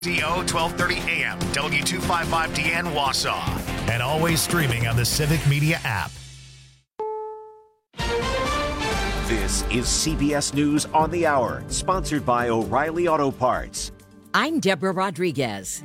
CO 1230 AM, W255DN Wausau, and always streaming on the Civic Media app. This is CBS News on the Hour, sponsored by O'Reilly Auto Parts. I'm Deborah Rodriguez.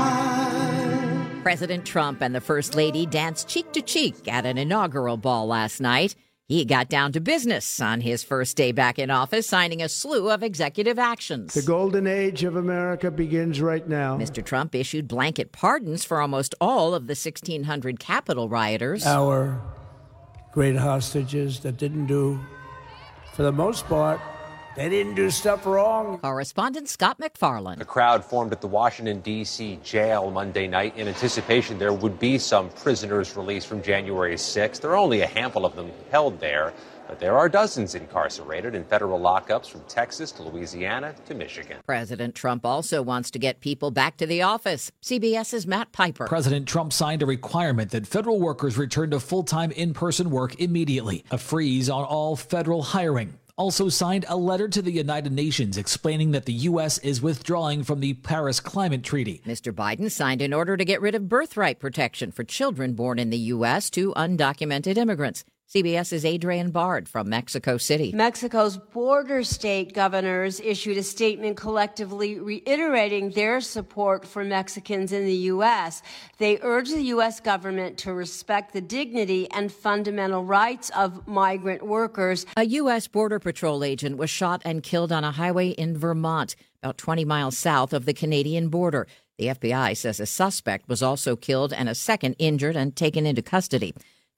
President Trump and the First Lady danced cheek to cheek at an inaugural ball last night. He got down to business on his first day back in office, signing a slew of executive actions. The golden age of America begins right now. Mr. Trump issued blanket pardons for almost all of the 1,600 Capitol rioters. Our great hostages that didn't do, for the most part, they didn't do stuff wrong. Correspondent Scott McFarland. A crowd formed at the Washington, D.C. jail Monday night in anticipation there would be some prisoners released from January 6th. There are only a handful of them held there, but there are dozens incarcerated in federal lockups from Texas to Louisiana to Michigan. President Trump also wants to get people back to the office. CBS's Matt Piper. President Trump signed a requirement that federal workers return to full-time in-person work immediately. A freeze on all federal hiring. Also signed a letter to the United Nations explaining that the U.S. is withdrawing from the Paris Climate Treaty. Mr. Biden signed an order to get rid of birthright protection for children born in the U.S. to undocumented immigrants. CBS's Adrienne Bard from Mexico City. Mexico's border state governors issued a statement collectively reiterating their support for Mexicans in the U.S. They urge the U.S. government to respect the dignity and fundamental rights of migrant workers. A U.S. Border Patrol agent was shot and killed on a highway in Vermont, about 20 miles south of the Canadian border. The FBI says a suspect was also killed and a second injured and taken into custody.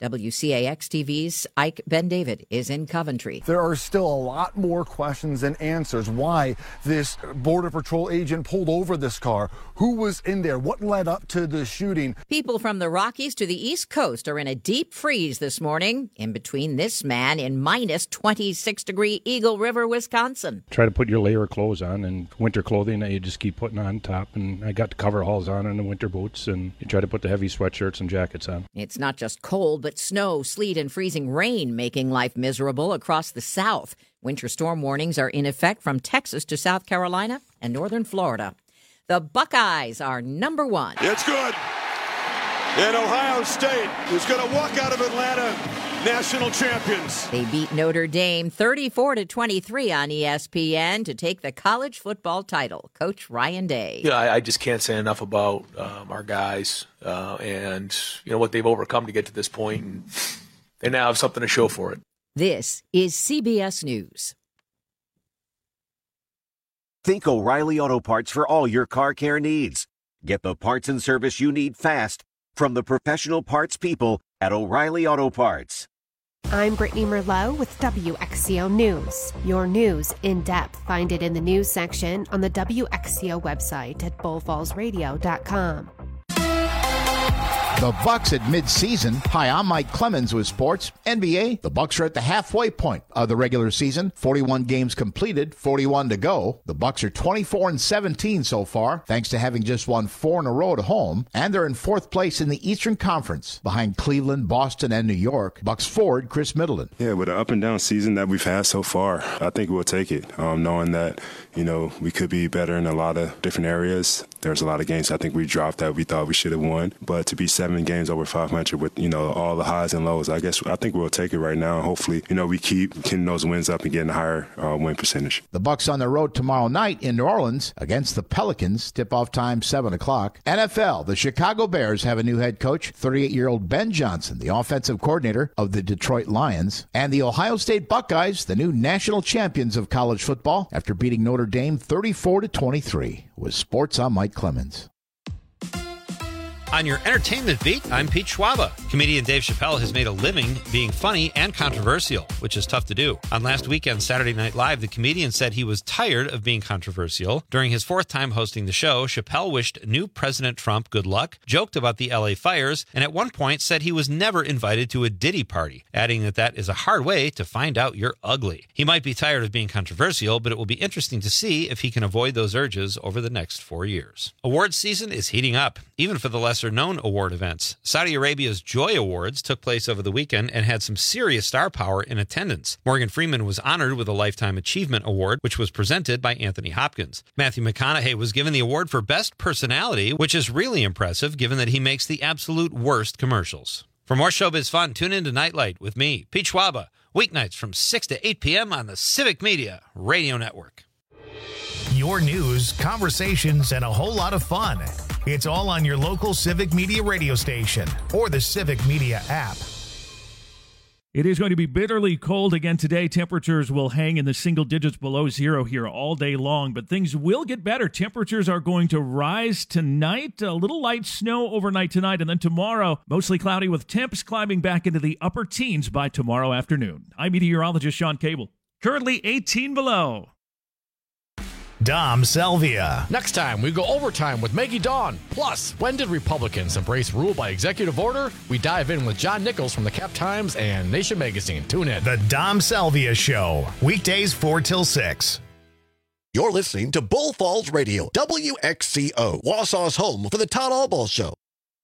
WCAX-TV's Ike Ben-David is in Coventry. There are still a lot more questions than answers. Why this Border Patrol agent pulled over this car? Who was in there? What led up to the shooting? People from the Rockies to the East Coast are in a deep freeze this morning, in between this man in minus 26-degree Eagle River, Wisconsin. Try to put your layer of clothes on and winter clothing that you just keep putting on top. And I got the coveralls on and the winter boots, and you try to put the heavy sweatshirts and jackets on. It's not just cold, but snow, sleet, and freezing rain making life miserable across the South. Winter storm warnings are in effect from Texas to South Carolina and northern Florida. The Buckeyes are number one. It's good. And Ohio State is going to walk out of Atlanta national champions. They beat Notre Dame 34-23 on ESPN to take the college football title. Coach Ryan Day. Yeah, I just can't say enough about our guys and what they've overcome to get to this point, and they now have something to show for it. This is CBS News. Think O'Reilly Auto Parts for all your car care needs. Get the parts and service you need fast from the professional parts people at O'Reilly Auto Parts. I'm Brittany Merlot with WXCO News. Your news in depth. Find it in the news section on the WXCO website at bullfallsradio.com. The Bucks at midseason. Hi, I'm Mike Clemens with sports. NBA, the Bucks are at the halfway point of the regular season. 41 games completed, 41 to go. The Bucks are 24-17 so far, thanks to having just won 4 in a row at home. And they're in 4th place in the Eastern Conference, behind Cleveland, Boston, and New York. Bucks forward Chris Middleton. Yeah, with the up and down season that we've had so far, I think we'll take it, knowing that, we could be better in a lot of different areas. There's a lot of games I think we dropped that we thought we should have won. But to be 7 games over 500 with, all the highs and lows, I think we'll take it right now. Hopefully, we keep getting those wins up and getting a higher win percentage. The Bucks on the road tomorrow night in New Orleans against the Pelicans. Tip-off time 7 o'clock. NFL, the Chicago Bears have a new head coach, 38-year-old Ben Johnson, the offensive coordinator of the Detroit Lions. And the Ohio State Buckeyes, the new national champions of college football, after beating Notre Dame 34-23. With sports, I'm Mike Clemens. On your entertainment beat, I'm Pete Schwaba. Comedian Dave Chappelle has made a living being funny and controversial, which is tough to do. On last weekend's Saturday Night Live, the comedian said he was tired of being controversial. During his 4th time hosting the show, Chappelle wished new President Trump good luck, joked about the LA fires, and at one point said he was never invited to a Diddy party, adding that is a hard way to find out you're ugly. He might be tired of being controversial, but it will be interesting to see if he can avoid those urges over the next 4 years. Awards season is heating up, even for the less lesser-known award events. Saudi Arabia's Joy Awards took place over the weekend and had some serious star power in attendance. Morgan Freeman was honored with a Lifetime Achievement Award, which was presented by Anthony Hopkins. Matthew McConaughey was given the award for Best Personality, which is really impressive given that he makes the absolute worst commercials. For more showbiz fun, tune in to Nightlight with me, Pete Schwaba, weeknights from 6 to 8 p.m. on the Civic Media Radio Network. Your news, conversations, and a whole lot of fun. It's all on your local Civic Media radio station or the Civic Media app. It is going to be bitterly cold again today. Temperatures will hang in the single digits below zero here all day long, but things will get better. Temperatures are going to rise tonight. A little light snow overnight tonight, and then tomorrow, mostly cloudy with temps climbing back into the upper teens by tomorrow afternoon. I'm meteorologist Sean Cable. Currently 18 below. Dom Salvia. Next time, we go overtime with Maggie Dawn. Plus, when did Republicans embrace rule by executive order? We dive in with John Nichols from the Cap Times and Nation Magazine. Tune in. The Dom Salvia Show. Weekdays 4 till 6. You're listening to Bull Falls Radio, WXCO, Wausau's home for the Todd Allball Show.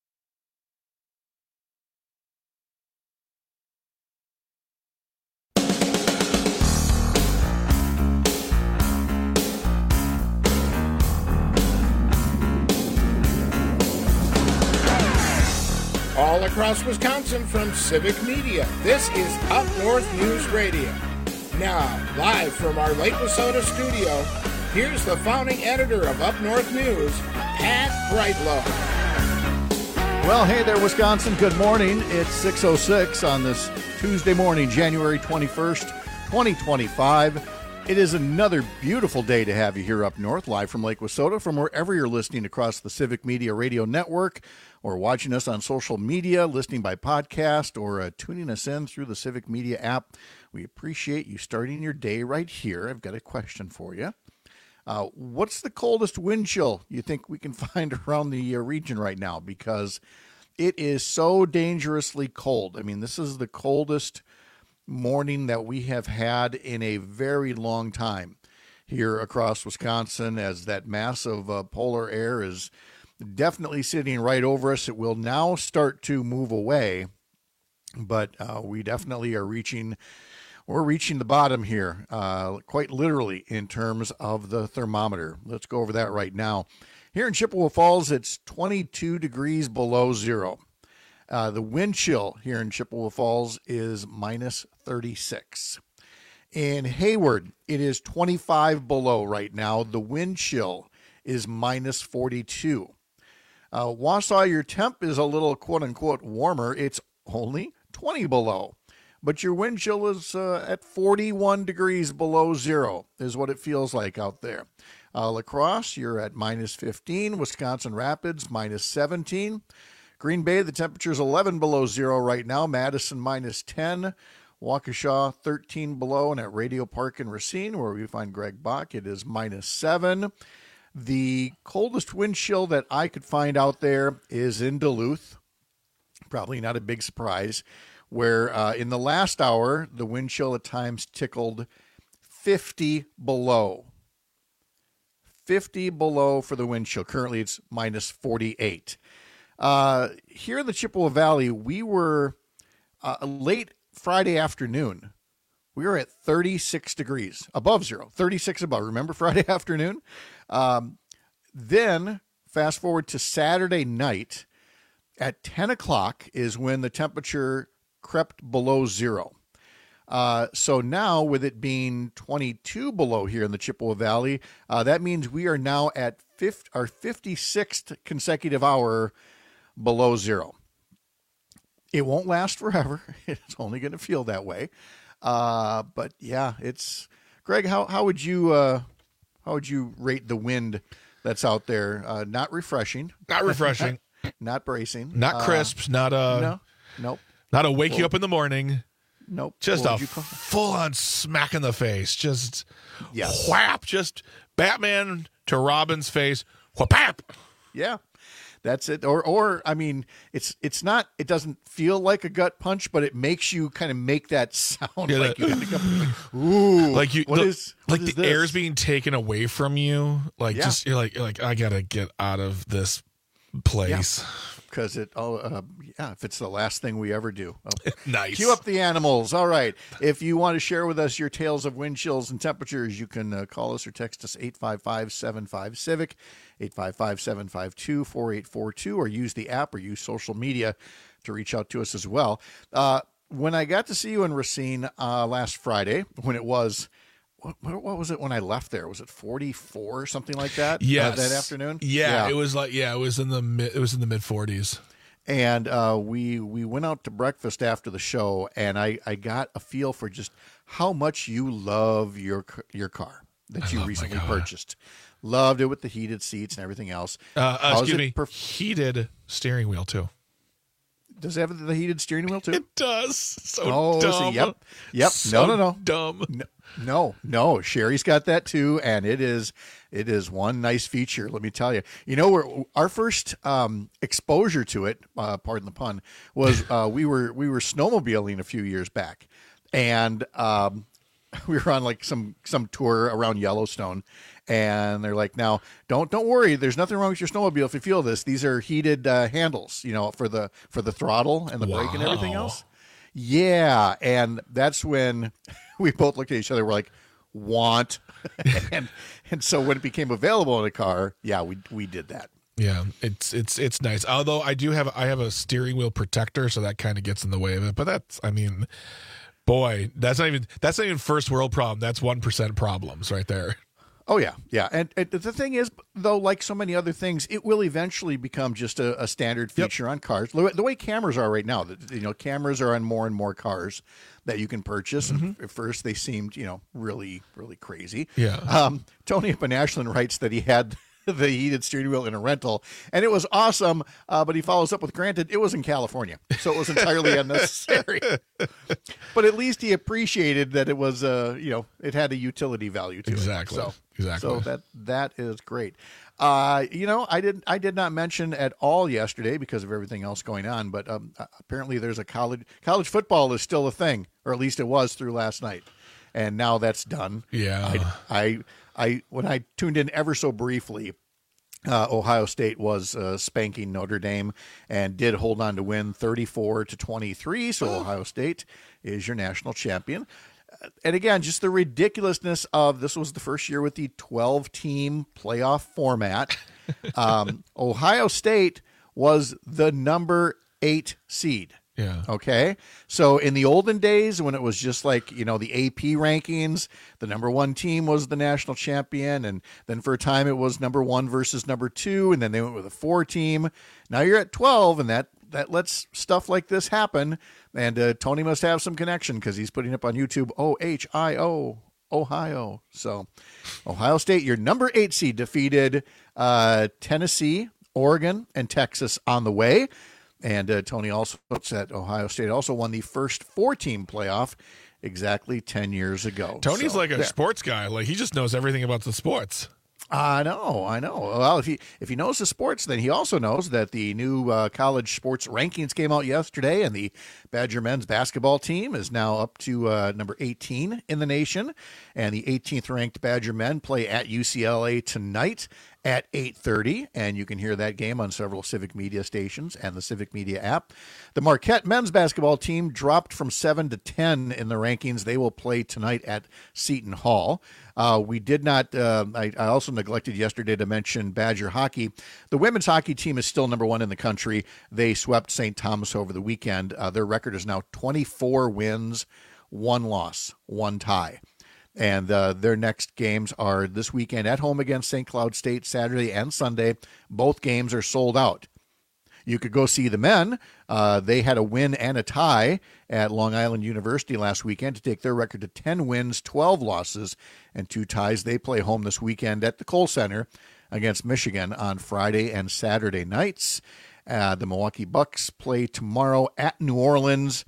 All across Wisconsin from Civic Media, this is Up North News Radio. Now, live from our Lake Wissota studio, here's the founding editor of Up North News, Pat Brightlow. Well, hey there, Wisconsin. Good morning. It's 6:06 on this Tuesday morning, January 21st, 2025. It is another beautiful day to have you here up north, live from Lake Wissota, from wherever you're listening across the Civic Media Radio Network, or watching us on social media, listening by podcast, or tuning us in through the Civic Media app. We appreciate you starting your day right here. I've got a question for you. What's the coldest wind chill you think we can find around the region right now? Because it is so dangerously cold. I mean, this is the coldest morning that we have had in a very long time here across Wisconsin, as that mass of polar air is definitely sitting right over us. It will now start to move away, but we definitely are reaching the bottom here, quite literally, in terms of the thermometer. Let's go over that right now. Here in Chippewa Falls, it's 22 degrees below zero. The wind chill here in Chippewa Falls is minus 36. In Hayward, it is 25 below right now. The wind chill is minus 42. Wausau, your temp is a little quote-unquote warmer. It's only 20 below. But your wind chill is at 41 degrees below zero is what it feels like out there. La Crosse, you're at minus 15. Wisconsin Rapids, minus 17. Green Bay, the temperature's 11 below zero right now. Madison, minus 10. Waukesha, 13 below. And at Radio Park in Racine, where we find Greg Bach, it is minus 7. The coldest wind chill that I could find out there is in Duluth. Probably not a big surprise, where in the last hour, the wind chill at times tickled 50 below. 50 below for the wind chill. Currently, it's minus 48. Here in the Chippewa Valley, we were late Friday afternoon. We were at 36 degrees above zero, 36 above. Remember Friday afternoon? Then fast forward to Saturday night at 10 o'clock is when the temperature crept below zero. So now with it being 22 below here in the Chippewa Valley, that means we are now at our 56th consecutive hour below zero. It won't last forever. It's only going to feel that way. But yeah, it's Greg. How would you rate the wind that's out there? Not refreshing. Not refreshing. Not bracing. Not crisp. Not Nope. Not a wake you up in the morning. Nope. Just a full-on smack in the face. Just whap. Just Batman to Robin's face. Whap. Yeah. That's it. Or I mean, it's not. It doesn't feel like a gut punch, but it makes you kind of make that sound like you have to go, ooh, like you. What is the air's being taken away from you. Like just you're like I gotta get out of this place. Because if it's the last thing we ever do. Nice. Cue up the animals. All right. If you want to share with us your tales of wind chills and temperatures, you can call us or text us 855-75-CIVIC, 855-752-4842, or use the app or use social media to reach out to us as well. When I got to see you in Racine last Friday, when it was... What was it when I left there? Was it 44 or something like that? Yes. That afternoon. Yeah, it was it was in the mid 40s. And we went out to breakfast after the show, and I got a feel for just how much you love your car that you recently purchased. Loved it with the heated seats and everything else. Heated steering wheel too. Does it have the heated steering wheel too? It does. So dumb. Yep. So No. Dumb. No. Sherry's got that too, and it is one nice feature. Let me tell you. You know, our first exposure to it, pardon the pun, was we were snowmobiling a few years back, and we were on like some tour around Yellowstone. And they're like, now, don't worry. There's nothing wrong with your snowmobile if you feel this. These are heated handles, for the throttle and the brake and everything else. Yeah, and that's when we both looked at each other. We're like, want, and so when it became available in a car, yeah, we did that. Yeah, it's nice. Although I have a steering wheel protector, so that kind of gets in the way of it. But that's not even first world problem. That's 1% problems right there. Oh, yeah. And the thing is, though, like so many other things, it will eventually become just a standard feature on cars. The way cameras are right now, cameras are on more and more cars that you can purchase. And at first they seemed, really, really crazy. Yeah. Tony up in Ashland writes that he had the heated steering wheel in a rental, and it was awesome, but he follows up with, granted, it was in California, so it was entirely unnecessary. But at least he appreciated that it was, it had a utility value to it. Exactly. So that is great. I did not mention at all yesterday because of everything else going on, but apparently there's a college football is still a thing, or at least it was through last night, and now that's done. Yeah. When I tuned in ever so briefly, Ohio State was spanking Notre Dame and did hold on to win 34-23. So Ohio State is your national champion. And again, just the ridiculousness of this was the first year with the 12-team playoff format. Ohio State was the number 8 seed. Yeah. Okay. So in the olden days, when it was just like, the AP rankings, the number 1 team was the national champion. And then for a time it was number 1 versus number 2. And then they went with a 4 team. Now you're at 12, and that lets stuff like this happen. And Tony must have some connection because he's putting up on YouTube, OHIO, Ohio. So Ohio State, your number 8 seed, defeated Tennessee, Oregon, and Texas on the way. And Tony also notes that Ohio State also won the first 4-team playoff exactly 10 years ago. Tony's like a sports guy. Like, he just knows everything about the sports. I know. Well, if he knows the sports, then he also knows that the new college sports rankings came out yesterday, and the Badger men's basketball team is now up to number 18 in the nation, and the 18th ranked Badger men play at UCLA tonight at 8:30, and you can hear that game on several Civic Media stations and the Civic Media app. The Marquette men's basketball team dropped from 7 to 10 in the rankings. They will play tonight at Seton Hall. We did not, I also neglected yesterday to mention Badger hockey. The women's hockey team is still number 1 in the country. They swept St. Thomas over the weekend. Their record is now 24 wins, 1 loss, 1 tie. And their next games are this weekend at home against St. Cloud State, Saturday and Sunday. Both games are sold out. You could go see the men. They had a win and a tie at Long Island University last weekend to take their record to 10 wins, 12 losses, and 2 ties. They play home this weekend at the Kohl Center against Michigan on Friday and Saturday nights. The Milwaukee Bucks play tomorrow at New Orleans.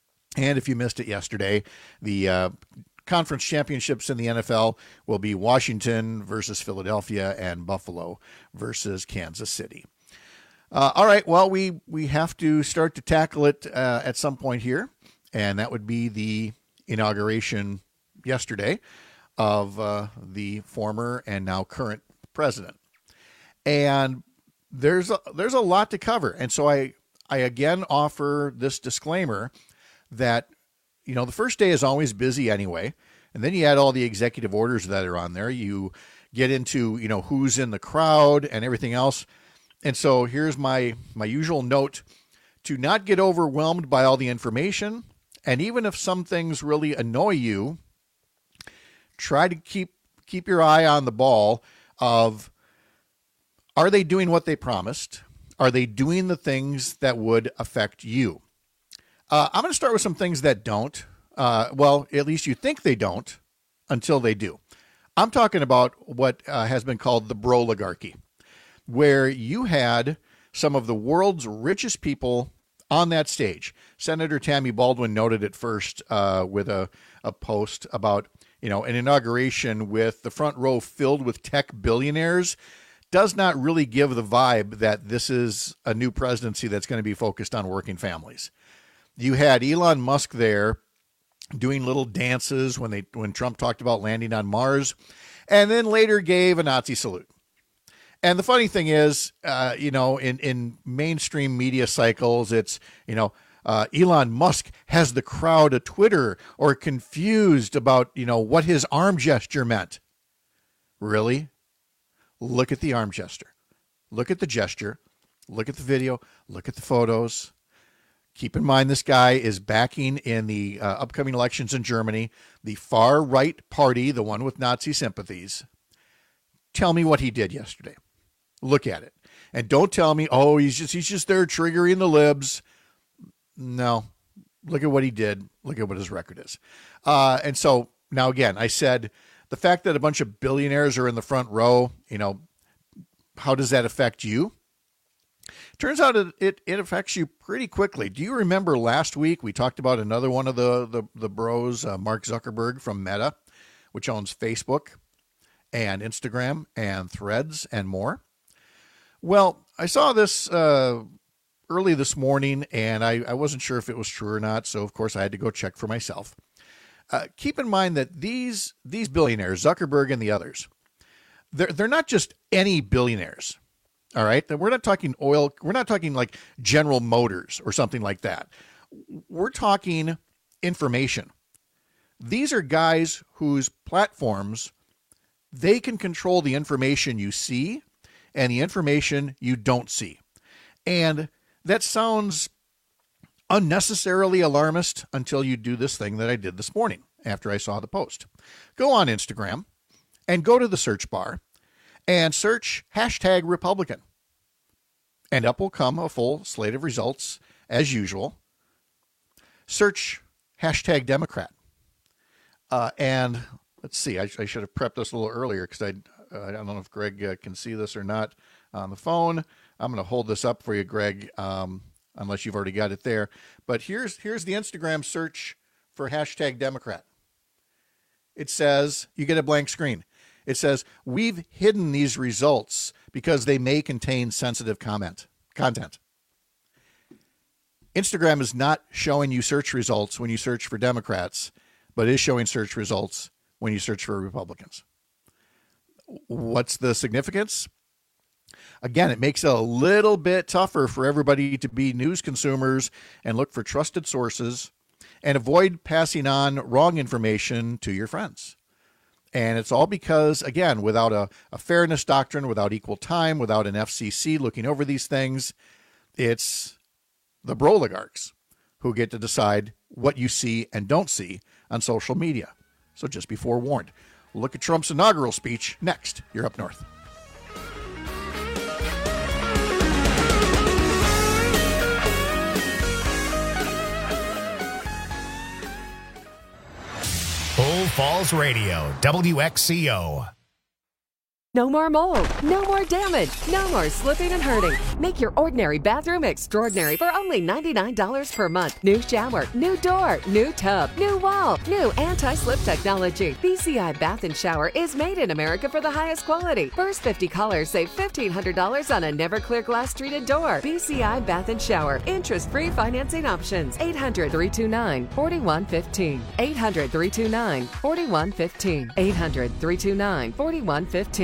And if you missed it yesterday, the conference championships in the NFL will be Washington versus Philadelphia and Buffalo versus Kansas City. All right, well, we have to start to tackle it at some point here, and that would be the inauguration yesterday of the former and now current president. And there's a lot to cover. And so I again offer this disclaimer that, the first day is always busy anyway. And then you add all the executive orders that are on there. You get into, who's in the crowd and everything else. And so here's my usual note to not get overwhelmed by all the information. And even if some things really annoy you, try to keep your eye on the ball of, are they doing what they promised? Are they doing the things that would affect you? I'm going to start with some things that don't. Well, at least you think they don't until they do. I'm talking about what has been called the Broligarchy, where you had some of the world's richest people on that stage. Senator Tammy Baldwin noted it first with a post about, an inauguration with the front row filled with tech billionaires does not really give the vibe that this is a new presidency that's going to be focused on working families. You had Elon Musk there doing little dances when Trump talked about landing on Mars, and then later gave a Nazi salute. And the funny thing is, in mainstream media cycles, it's, Elon Musk has the crowd a Twitter or confused about, what his arm gesture meant. Really? Look at the arm gesture. Look at the gesture. Look at the video. Look at the photos. Keep in mind, this guy is backing in the upcoming elections in Germany, the far-right party, the one with Nazi sympathies. Tell me what he did yesterday. Look at it. And don't tell me, he's just there triggering the libs. No. Look at what he did. Look at what his record is. And so, now again, I said, the fact that a bunch of billionaires are in the front row, how does that affect you? Turns out it affects you pretty quickly. Do you remember last week we talked about another one of the bros, Mark Zuckerberg from Meta, which owns Facebook and Instagram and Threads and more? Well, I saw this early this morning, and I wasn't sure if it was true or not, so of course I had to go check for myself. Keep in mind that these billionaires, Zuckerberg and the others, they're not just any billionaires. All right. We're not talking oil. We're not talking like General Motors or something like that. We're talking information. These are guys whose platforms, they can control the information you see and the information you don't see. And that sounds unnecessarily alarmist until you do this thing that I did this morning after I saw the post. Go on Instagram and go to the search bar and search #Republican. And up will come a full slate of results as usual. Search #Democrat. And let's see, I should have prepped this a little earlier because I don't know if Greg can see this or not on the phone. I'm going to hold this up for you, Greg, unless you've already got it there. But here's the Instagram search for #Democrat. It says, you get a blank screen. It says, we've hidden these results because they may contain sensitive content. Instagram is not showing you search results when you search for Democrats, but is showing search results when you search for Republicans. What's the significance? Again, it makes it a little bit tougher for everybody to be news consumers and look for trusted sources and avoid passing on wrong information to your friends. And it's all because, again, without a fairness doctrine, without equal time, without an FCC looking over these things, it's the Broligarchs who get to decide what you see and don't see on social media. So just be forewarned. Look at Trump's inaugural speech next. You're up north. Bull Falls Radio, WXCO. No more mold, no more damage, no more slipping and hurting. Make your ordinary bathroom extraordinary for only $99 per month. New shower, new door, new tub, new wall, new anti-slip technology. BCI Bath and Shower is made in America for the highest quality. First 50 callers save $1,500 on a Never-Clear glass treated door. BCI Bath and Shower. Interest-free financing options. 800-329-4115. 800-329-4115. 800-329-4115.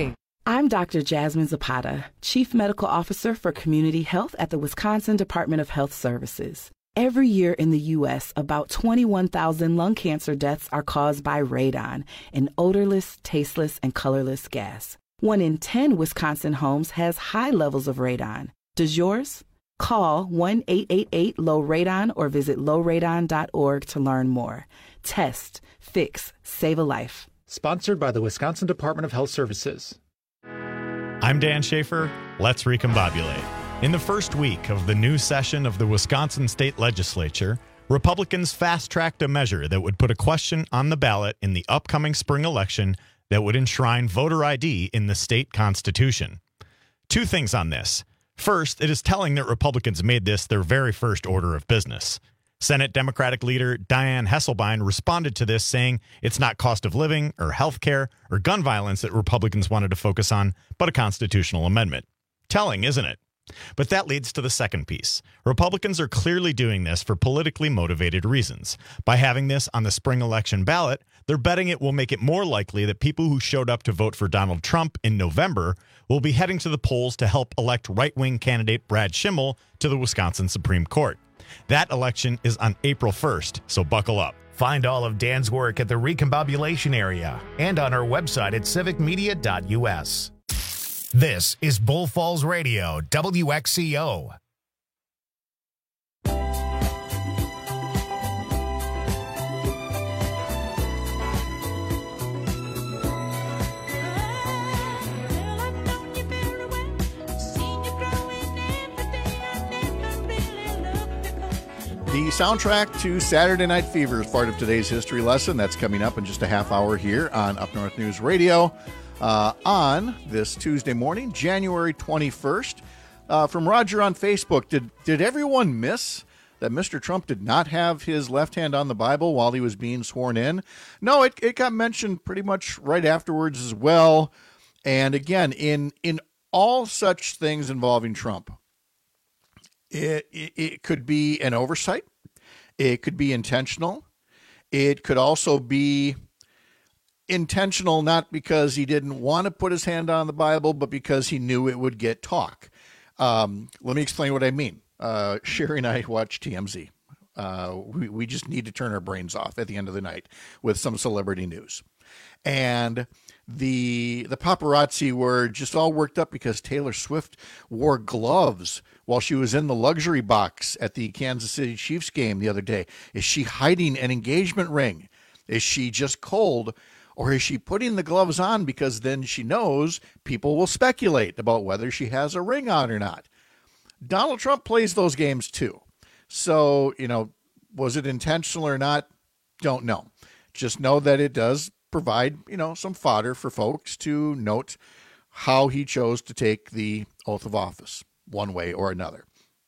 I'm Dr. Jasmine Zapata, Chief Medical Officer for Community Health at the Wisconsin Department of Health Services. Every year in the U.S., about 21,000 lung cancer deaths are caused by radon, an odorless, tasteless, and colorless gas. 1 in 10 Wisconsin homes has high levels of radon. Does yours? Call 1-888-LOW-RADON or visit lowradon.org to learn more. Test, fix, save a life. Sponsored by the Wisconsin Department of Health Services. I'm Dan Schaefer. Let's recombobulate. In the first week of the new session of the Wisconsin State Legislature, Republicans fast-tracked a measure that would put a question on the ballot in the upcoming spring election that would enshrine voter ID in the state constitution. 2 things on this. First, it is telling that Republicans made this their very first order of business. Senate Democratic leader Dianne Hesselbein responded to this saying it's not cost of living or health care or gun violence that Republicans wanted to focus on, but a constitutional amendment. Telling, isn't it? But that leads to the second piece. Republicans are clearly doing this for politically motivated reasons. By having this on the spring election ballot, they're betting it will make it more likely that people who showed up to vote for Donald Trump in November will be heading to the polls to help elect right-wing candidate Brad Schimmel to the Wisconsin Supreme Court. That election is on April 1st, so buckle up. Find all of Dan's work at the Recombobulation Area and on our website at civicmedia.us. This is Bull Falls Radio, WXCO. The soundtrack to Saturday Night Fever is part of today's history lesson. That's coming up in just a half hour here on Up North News Radio on this Tuesday morning, January 21st. From Roger on Facebook, did everyone miss that Mr. Trump did not have his left hand on the Bible while he was being sworn in? No, it got mentioned pretty much right afterwards as well. And again, in all such things involving Trump, it could be an oversight. It could be intentional. It could also be intentional, not because he didn't want to put his hand on the Bible, but because he knew it would get talk. Let me explain what I mean. Sherry and I watch TMZ. We just need to turn our brains off at the end of the night with some celebrity news. And the paparazzi were just all worked up because Taylor Swift wore gloves while she was in the luxury box at the Kansas City Chiefs game the other day. Is she hiding an engagement ring? Is she just cold? Or is she putting the gloves on because then she knows people will speculate about whether she has a ring on or not? Donald Trump plays those games too. So, was it intentional or not? Don't know. Just know that it does provide, some fodder for folks to note how he chose to take the oath of office one way or another.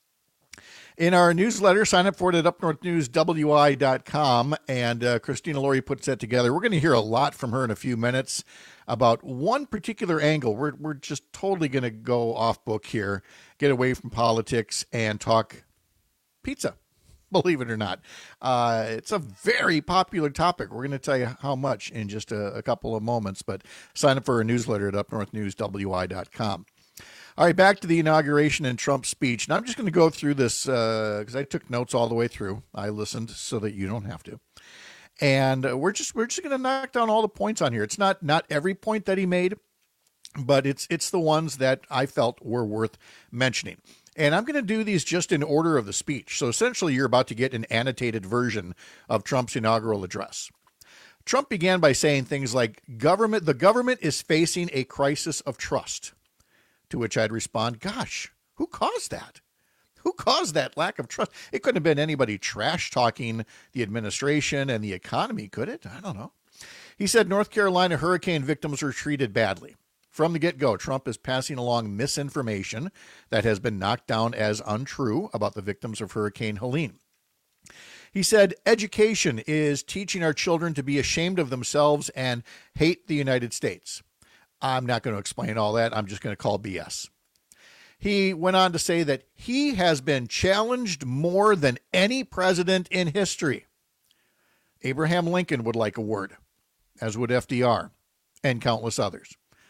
In our newsletter, sign up for it at upnorthnewswi.com, and Christina Laurie puts that together. We're going to hear a lot from her in a few minutes about one particular angle. We're just totally going to go off book here, get away from politics, and talk pizza. Believe it or not. It's a very popular topic. We're going to tell you how much in just a couple of moments, but sign up for our newsletter at upnorthnewswi.com. All right, back to the inauguration and Trump's speech. And I'm just going to go through this because I took notes all the way through. I listened so that you don't have to. And we're just going to knock down all the points on here. It's not every point that he made, but it's the ones that I felt were worth mentioning. And I'm going to do these just in order of the speech. So essentially, you're about to get an annotated version of Trump's inaugural address. Trump began by saying things like, the government is facing a crisis of trust. To which I'd respond, gosh, who caused that? Who caused that lack of trust? It couldn't have been anybody trash-talking the administration and the economy, could it? I don't know. He said North Carolina hurricane victims were treated badly. From the get-go, Trump is passing along misinformation that has been knocked down as untrue about the victims of Hurricane Helene. He said, education is teaching our children to be ashamed of themselves and hate the United States. I'm not going to explain all that. I'm just going to call BS. He went on to say that he has been challenged more than any president in history. Abraham Lincoln would like a word, as would FDR and countless others.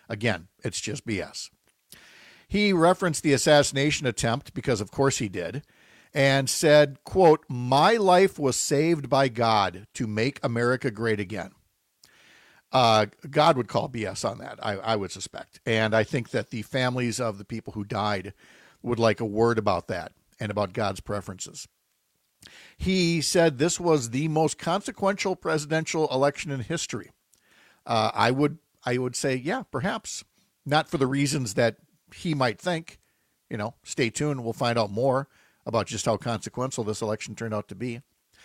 Again, it's just BS. He referenced the assassination attempt, because of course he did, and said, quote, "My life was saved by God to make America great again." God would call BS on that, I would suspect. And I think that the families of the people who died would like a word about that and about God's preferences. He said this was the most consequential presidential election in history. I would say, yeah, perhaps. Not for the reasons that he might think. Stay tuned. We'll find out more about just how consequential this election turned out to be.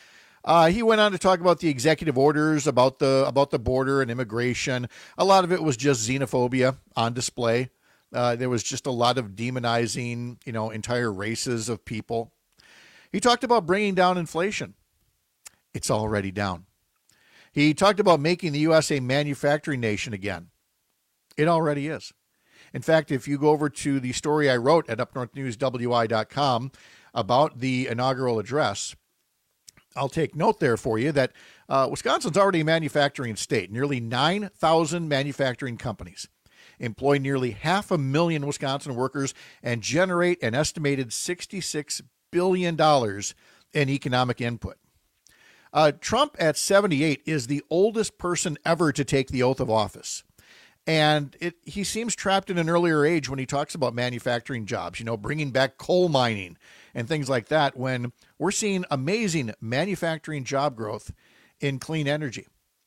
He went on to talk about the executive orders about the border and immigration. A lot of it was just xenophobia on display. There was just a lot of demonizing, entire races of people. He talked about bringing down inflation. It's already down. He talked about making the U.S. a manufacturing nation again. It already is. In fact, if you go over to the story I wrote at upnorthnewswi.com about the inaugural address, I'll take note there for you that Wisconsin's already a manufacturing state. Nearly 9,000 manufacturing companies employ nearly 500,000 Wisconsin workers and generate an estimated $66 billion in economic input. Trump at 78 is the oldest person ever to take the oath of office. And he seems trapped in an earlier age when he talks about manufacturing jobs, bringing back coal mining and things like that, when we're seeing amazing manufacturing job growth in clean energy,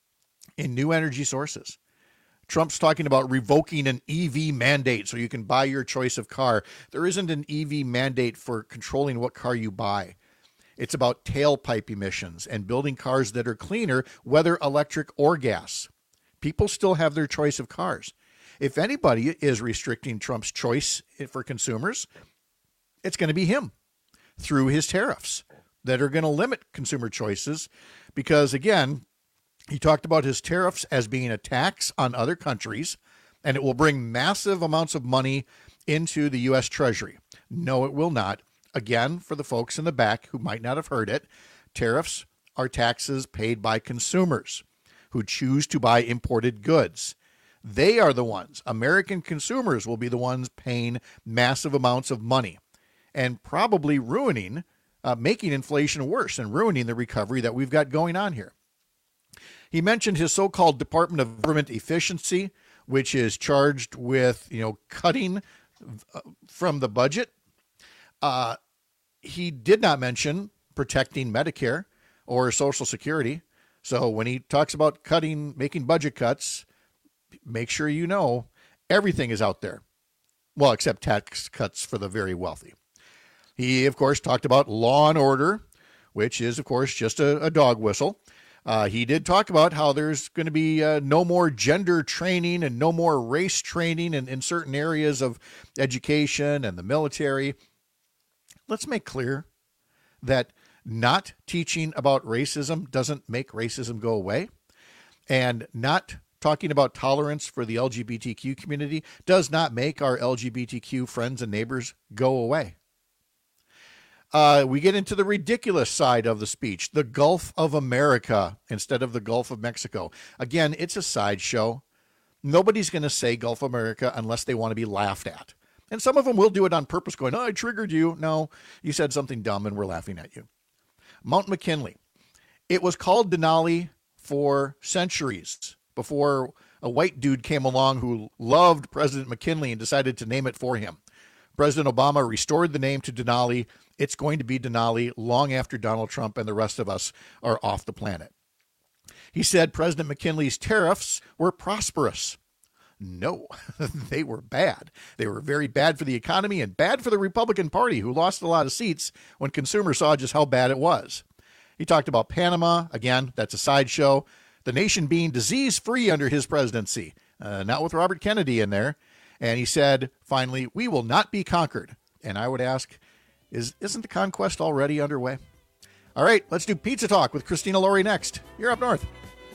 in new energy sources. Trump's talking about revoking an EV mandate so you can buy your choice of car. There isn't an EV mandate for controlling what car you buy. It's about tailpipe emissions and building cars that are cleaner, whether electric or gas. People still have their choice of cars. If anybody is restricting Trump's choice for consumers, it's going to be him through his tariffs that are going to limit consumer choices because, again, he talked about his tariffs as being a tax on other countries, and it will bring massive amounts of money into the U.S. Treasury. No, it will not. Again, for the folks in the back who might not have heard it, tariffs are taxes paid by consumers who choose to buy imported goods. They are the ones, American consumers will be the ones paying massive amounts of money and probably making inflation worse and ruining the recovery that we've got going on here. He mentioned his so-called Department of Government Efficiency, which is charged with, cutting from the budget. He did not mention protecting Medicare or Social Security. So when he talks about making budget cuts, make sure you know everything is out there. Well, except tax cuts for the very wealthy. He, of course, talked about law and order, which is, of course, just a dog whistle. He did talk about how there's going to be no more gender training and no more race training in certain areas of education and the military. Let's make clear that not teaching about racism doesn't make racism go away, and not talking about tolerance for the LGBTQ community does not make our LGBTQ friends and neighbors go away. We get into the ridiculous side of the speech, the Gulf of America instead of the Gulf of Mexico. Again, it's a sideshow. Nobody's going to say Gulf of America unless they want to be laughed at. And some of them will do it on purpose, going, I triggered you. No, you said something dumb and we're laughing at you. Mount McKinley. It was called Denali for centuries before a white dude came along who loved President McKinley and decided to name it for him. President Obama restored the name to Denali. It's going to be Denali long after Donald Trump and the rest of us are off the planet. He said President McKinley's tariffs were prosperous. No, they were bad. They were very bad for the economy and bad for the Republican Party, who lost a lot of seats when consumers saw just how bad it was. He talked about Panama. Again, that's a sideshow. The nation being disease-free under his presidency, not with Robert Kennedy in there. And he said, finally, we will not be conquered. And I would ask, isn't the conquest already underway? All right, let's do Pizza Talk with Christina Laurie next. You're up north.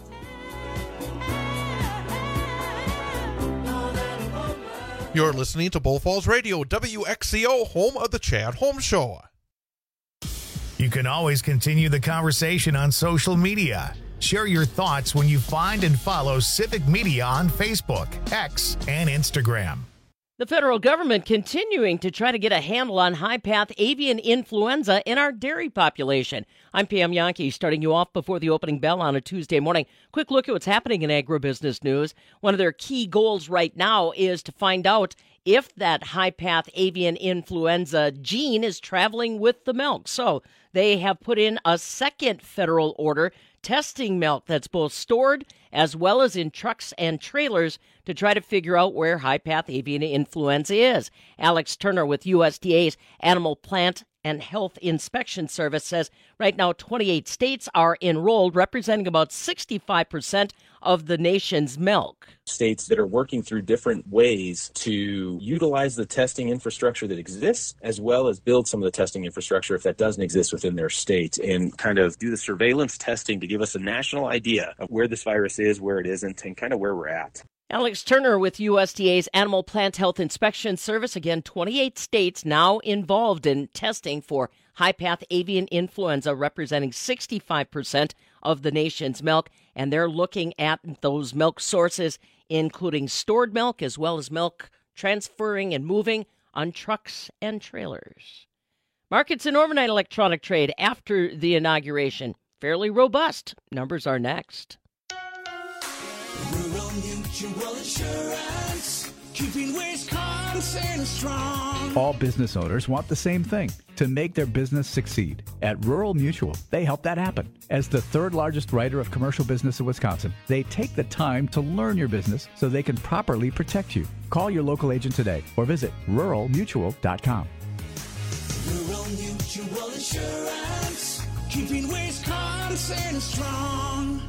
You're listening to Bull Falls Radio, WXCO, home of the Chad Holmes Show. You can always continue the conversation on social media. Share your thoughts when you find and follow Civic Media on Facebook, X, and Instagram. The federal government continuing to try to get a handle on high-path avian influenza in our dairy population. I'm Pam Yankee, starting you off before the opening bell on a Tuesday morning. Quick look at what's happening in agribusiness news. One of their key goals right now is to find out if that high-path avian influenza gene is traveling with the milk. So they have put in a second federal order testing milk that's both stored as well as in trucks and trailers to try to figure out where high-path avian influenza is. Alex Turner with USDA's Animal Plant and Health Inspection Service says right now 28 states are enrolled, representing about 65% of the nation's milk. States that are working through different ways to utilize the testing infrastructure that exists, as well as build some of the testing infrastructure if that doesn't exist within their state, and kind of do the surveillance testing to give us a national idea of where this virus is, where it isn't, and kind of where we're at. Alex Turner with USDA's Animal Plant Health Inspection Service. Again, 28 states now involved in testing for high-path avian influenza, representing 65% of the nation's milk. And they're looking at those milk sources, including stored milk as well as milk transferring and moving on trucks and trailers. Markets in overnight electronic trade after the inauguration, fairly robust. Numbers are next. Rural Mutual Insurance, keeping Wisconsin strong. All business owners want the same thing, to make their business succeed. At Rural Mutual, they help that happen. As the third largest writer of commercial business in Wisconsin, they take the time to learn your business so they can properly protect you. Call your local agent today or visit ruralmutual.com. Rural Mutual Insurance, keeping Wisconsin strong.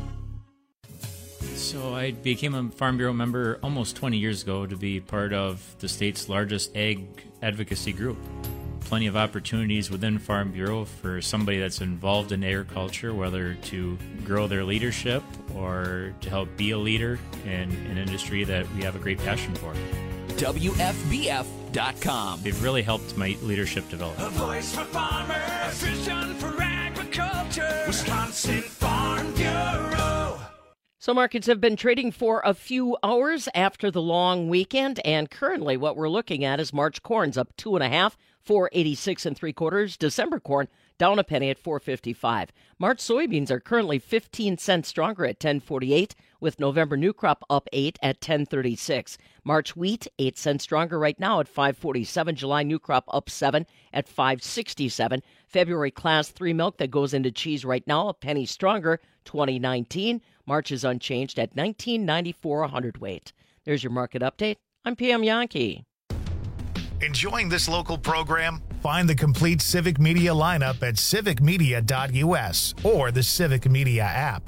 So I became a Farm Bureau member almost 20 years ago to be part of the state's largest ag advocacy group. Plenty of opportunities within Farm Bureau for somebody that's involved in agriculture, whether to grow their leadership or to help be a leader in an industry that we have a great passion for. WFBF.com. They've really helped my leadership develop. A voice for farmers, vision for agriculture, Wisconsin Farm Bureau. So markets have been trading for a few hours after the long weekend, and currently what we're looking at is March corn's up 2.5, 4.86 3/4. December corn down a penny at 4.55. March soybeans are currently 15 cents stronger at 10.48, with November new crop up 8 at 10.36. March wheat 8 cents stronger right now at 5.47. July new crop up 7 at 5.67. February class 3 milk that goes into cheese right now a penny stronger, 2019. March is unchanged at $19.94 a hundredweight. There's your market update. I'm Pam Yankee. Enjoying this local program? Find the complete Civic Media lineup at civicmedia.us or the Civic Media app.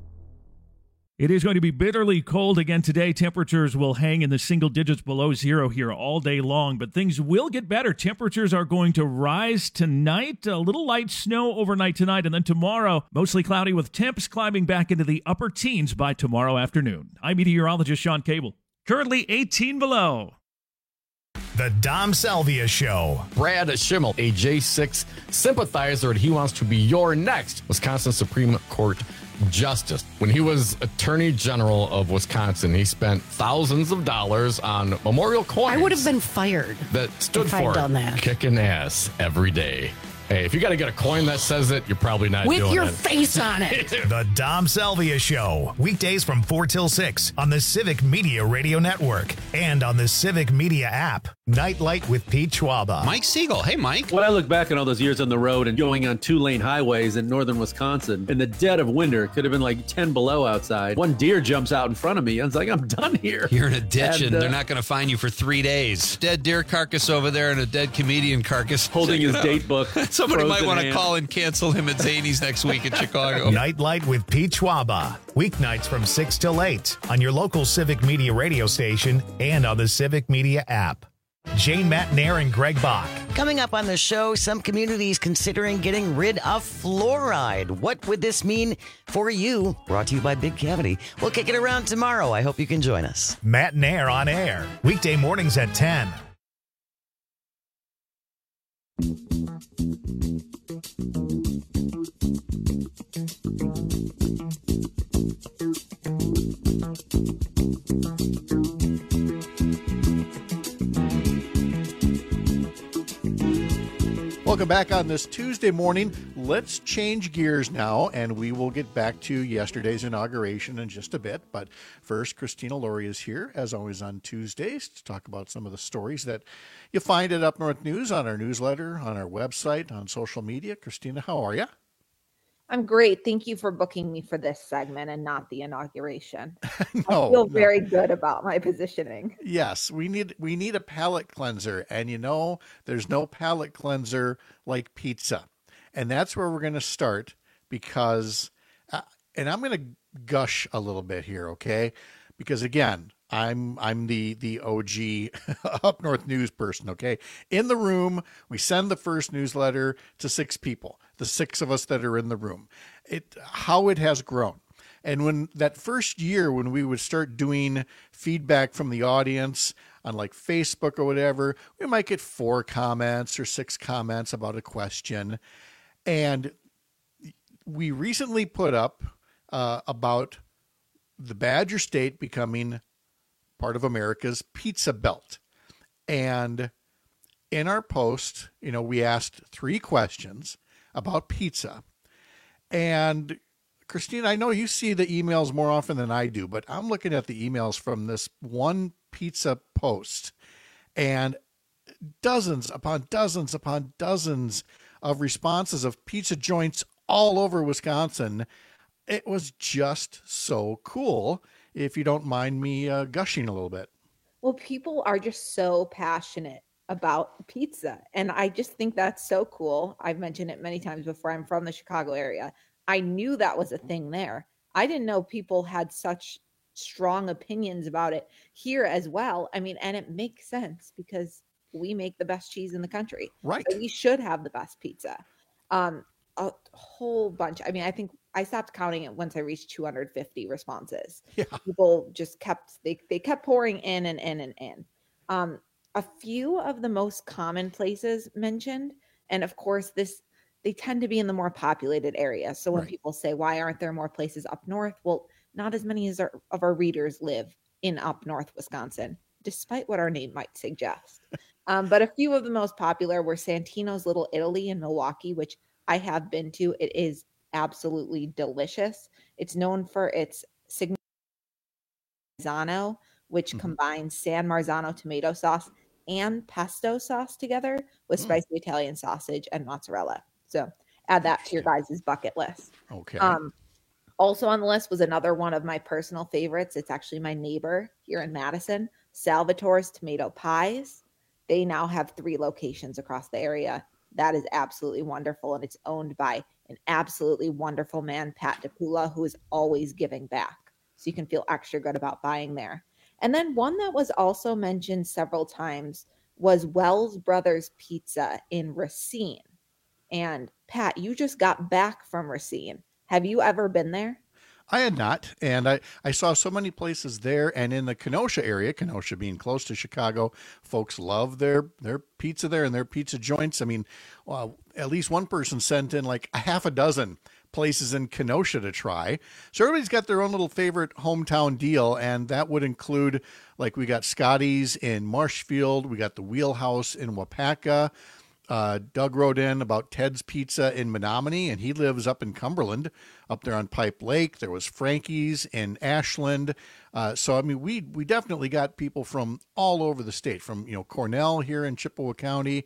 It is going to be bitterly cold again today. Temperatures will hang in the single digits below zero here all day long, but things will get better. Temperatures are going to rise tonight. A little light snow overnight tonight, and then tomorrow, mostly cloudy with temps climbing back into the upper teens by tomorrow afternoon. I'm meteorologist Sean Cable. Currently 18 below. The Dom Salvia Show. Brad Schimmel, a J6 sympathizer, and he wants to be your next Wisconsin Supreme Court Justice. When he was Attorney General of Wisconsin, he spent thousands of dollars on memorial coins. I would have been fired. That stood if for I'd done that. Kicking ass every day. Hey, if you got to get a coin that says it, you're probably not doing it. With your face on it. The Dom Salvia Show. Weekdays from 4 till 6 on the Civic Media Radio Network and on the Civic Media app. Nightlight with Pete Schwaba. Mike Siegel. Hey, Mike. When I look back on all those years on the road and going on 2-lane highways in northern Wisconsin, in the dead of winter, it could have been like 10 below outside. One deer jumps out in front of me. I was like, I'm done here. You're in a ditch and they're not going to find you for 3 days. Dead deer carcass over there and a dead comedian carcass. Holding his date book. Somebody might want to call and cancel him at Zany's next week in Chicago. Nightlight with Pete Schwaba. Weeknights from 6 till 8 on your local Civic Media radio station and on the Civic Media app. Jane Matnair and Greg Bach. Coming up on the show, some communities considering getting rid of fluoride. What would this mean for you? Brought to you by Big Cavity. We'll kick it around tomorrow. I hope you can join us. Matnair on air. Weekday mornings at 10. Welcome back on this Tuesday morning. Let's change gears now, and we will get back to yesterday's inauguration in just a bit. But first, Christina Laurie is here, as always on Tuesdays, to talk about some of the stories that you find at Up North News on our newsletter, on our website, on social media. Christina, how are you? I'm great. Thank you for booking me for this segment and not the inauguration. No, I feel very good about my positioning. Yes, we need a palate cleanser, and there's no palate cleanser like pizza, and that's where we're going to start because, and I'm going to gush a little bit here, okay? Because again, I'm the OG Up North News person, okay? In the room, we send the first newsletter to 6 people, the 6 of us that are in the room. How it has grown. And when that first year, when we would start doing feedback from the audience on like Facebook or whatever, we might get 4 comments or 6 comments about a question. And we recently put up about the Badger State becoming part of America's pizza belt. And in our post, we asked 3 questions about pizza. And Christine, I know you see the emails more often than I do, but I'm looking at the emails from this one pizza post and dozens upon dozens upon dozens of responses of pizza joints all over Wisconsin. It was just so cool, if you don't mind me gushing a little bit. Well, people are just so passionate about pizza, and I just think that's so cool. I've mentioned it many times before. I'm from the Chicago area. I knew that was a thing there. I didn't know people had such strong opinions about it here as well. I mean, and it makes sense because we make the best cheese in the country. Right. So we should have the best pizza. A whole bunch. I mean, I think I stopped counting it once I reached 250 responses. Yeah. People just they kept pouring in and in and in. A few of the most common places mentioned, and of course they tend to be in the more populated areas. So when people say, why aren't there more places up north? Well, not as many of our readers live in up north Wisconsin, despite what our name might suggest. But a few of the most popular were Santino's Little Italy in Milwaukee, which I have been to. It is absolutely delicious. It's known for its signature Marzano, which combines San Marzano tomato sauce and pesto sauce together with spicy Italian sausage and mozzarella. So add that to your guys' bucket list. Okay. Also on the list was another one of my personal favorites. It's actually my neighbor here in Madison, Salvatore's Tomato Pies. They now have 3 locations across the area. That is absolutely wonderful, and it's owned by an absolutely wonderful man, Pat DePula, who is always giving back. So you can feel extra good about buying there. And then one that was also mentioned several times was Wells Brothers Pizza in Racine. And Pat, you just got back from Racine. Have you ever been there? I had not, and I saw so many places there, and in the Kenosha area, Kenosha being close to Chicago, folks love their pizza there and their pizza joints. I mean, at least one person sent in like a half a dozen places in Kenosha to try. So everybody's got their own little favorite hometown deal, and that would include, like, we got Scotty's in Marshfield, we got the Wheelhouse in Wapaka. Doug wrote in about Ted's Pizza in Menominee, and he lives up in Cumberland, up there on Pipe Lake. There was Frankie's in Ashland. So, I mean, we definitely got people from all over the state, from, Cornell here in Chippewa County.